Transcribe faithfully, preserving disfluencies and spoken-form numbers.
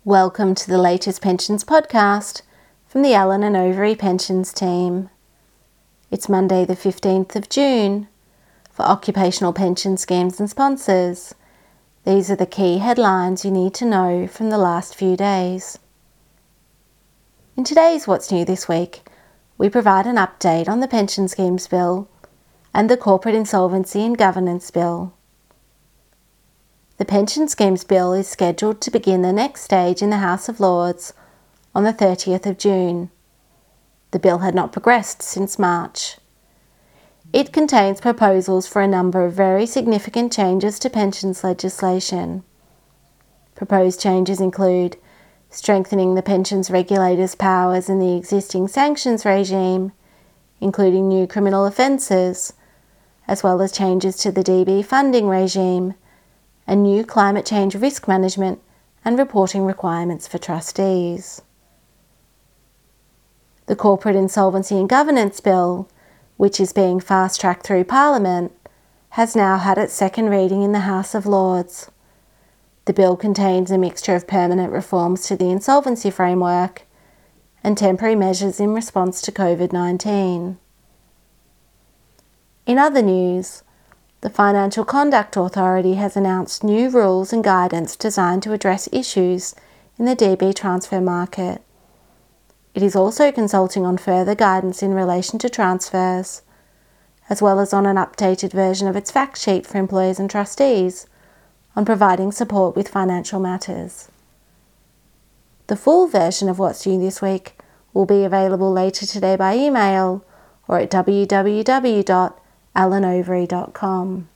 Welcome to the latest pensions podcast from the Allen and Overy Pensions team. It's Monday the fifteenth of June. For occupational pension schemes and sponsors, these are the key headlines you need to know from the last few days. In today's What's New This Week, we provide an update on the Pension Schemes Bill and the Corporate Insolvency and Governance Bill. The Pension Schemes Bill is scheduled to begin the next stage in the House of Lords on the thirtieth of June. The bill had not progressed since March. It contains proposals for a number of very significant changes to pensions legislation. Proposed changes include strengthening the pensions regulators' powers in the existing sanctions regime, including new criminal offences, as well as changes to the D B funding regime, and new climate change risk management and reporting requirements for trustees. The Corporate Insolvency and Governance Bill, which is being fast-tracked through Parliament, has now had its second reading in the House of Lords. The bill contains a mixture of permanent reforms to the insolvency framework and temporary measures in response to covid nineteen. In other news, the Financial Conduct Authority has announced new rules and guidance designed to address issues in the D B transfer market. It is also consulting on further guidance in relation to transfers, as well as on an updated version of its fact sheet for employers and trustees on providing support with financial matters. The full version of What's New This Week will be available later today by email or at w w w dot allen overy dot com.